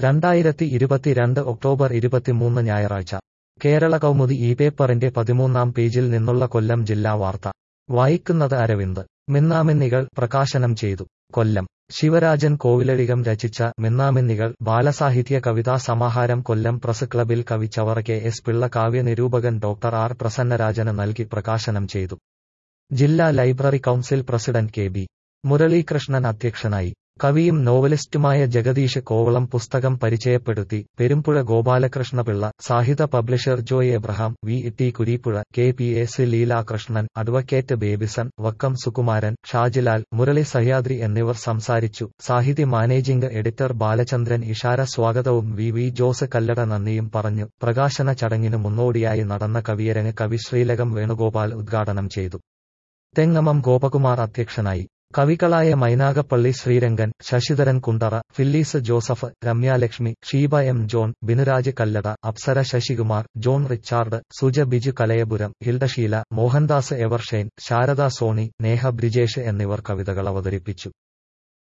2022 October 23 ഞായറാഴ്ച കേരള കൗമുദി ഈ പേപ്പറിന്റെ 13-ാം പേജിൽ നിന്നുള്ള കൊല്ലം ജില്ലാ വാർത്ത വായിക്കുന്നത് അരവിന്ദ്. മിന്നാമിന്നികൾ പ്രകാശനം ചെയ്തു. കൊല്ലം ശിവരാജൻ കോവിലഴികം രചിച്ച മിന്നാമിന്നികൾ ബാലസാഹിത്യ കവിതാ സമാഹാരം കൊല്ലം പ്രസ് ക്ലബിൽ കവി ചവറ കെ എസ് പിള്ള കാവ്യ നിരൂപകൻ ഡോക്ടർ ആർ പ്രസന്നരാജന് നൽകി പ്രകാശനം ചെയ്തു. ജില്ലാ library council president K B Muralikrishnan അധ്യക്ഷനായി. കവിയും നോവലിസ്റ്റുമായ ജഗദീഷ് കോവളം പുസ്തകം പരിചയപ്പെടുത്തി. പെരുമ്പുഴ ഗോപാലകൃഷ്ണപിള്ള, സാഹിത്യ publisher Joy Abraham, V T Kureepuzha, K P S Leelakrishnan, advocate Babyson, Vakkam Sukumaran, Shajilal, Murali Sahyadri എന്നിവർ സംസാരിച്ചു. സാഹിത്യ മാനേജിംഗ് എഡിറ്റർ ബാലചന്ദ്രൻ ഇഷാര സ്വാഗതവും വി വി ജോസ് കല്ലട നന്ദിയും പറഞ്ഞു. പ്രകാശന ചടങ്ങിനു മുന്നോടിയായി നടന്ന കവിയരങ്ങ് കവി ശ്രീലകം വേണുഗോപാൽ ഉദ്ഘാടനം ചെയ്തു. തെങ്ങമം ഗോപകുമാർ അധ്യക്ഷനായി. കവികളായ മൈനാഗപ്പള്ളി ശ്രീരംഗൻ, ശശിധരൻ കുണ്ടറ, ഫില്ലീസ് ജോസഫ്, രമ്യാലക്ഷ്മി, ഷീബ എം ജോൺ, ബിനുരാജ് കല്ലട, അപ്സര ശശികുമാർ, ജോൺ റിച്ചാർഡ്, സുജ ബിജു കലയപുരം, ഹിൽഡഷീല, മോഹൻദാസ് എവർഷൈൻ, ശാരദ സോണി, നേഹ ബ്രിജേഷ് എന്നിവർ കവിതകൾ അവതരിപ്പിച്ചു.